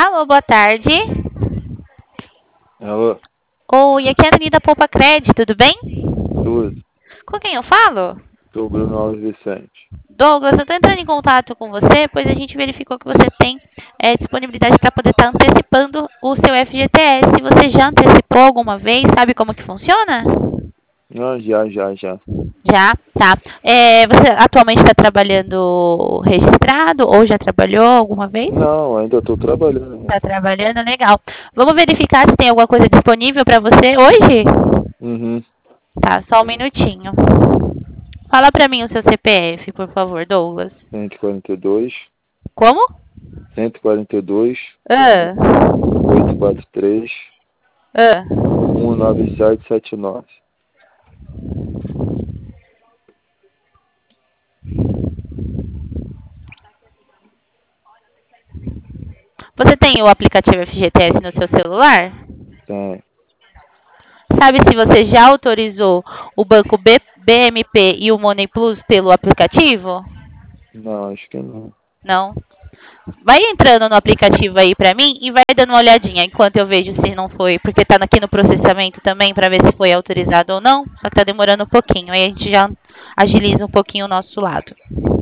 Alô, boa tarde. Alô, Oi, aqui é a Dani da Poupa Cred, tudo bem? tudo. Com quem eu falo? Sou o Bruno Alves Vicente. Douglas, eu estou entrando em contato com você, pois a gente verificou que você tem disponibilidade para poder estar antecipando o seu FGTS. Você já antecipou alguma vez? Sabe como que funciona? Não, já. Já, tá. Você atualmente está trabalhando registrado ou já trabalhou alguma vez? Não, ainda estou trabalhando, né? Está trabalhando, legal. Vamos verificar se tem alguma coisa disponível para você hoje? Uhum. Tá, só um minutinho. Fala pra mim o seu CPF, por favor, Douglas. 142, Como? 142, Ah, 843, ah. 19779. Você tem o aplicativo FGTS no seu celular? Tem. Sabe se você já autorizou o banco BMP e o Money Plus pelo aplicativo? Não, acho que não. Não? Vai entrando no aplicativo aí pra mim e vai dando uma olhadinha enquanto eu vejo se não foi, porque tá aqui no processamento também pra ver se foi autorizado ou não, só que tá demorando um pouquinho, aí a gente já agiliza um pouquinho o nosso lado.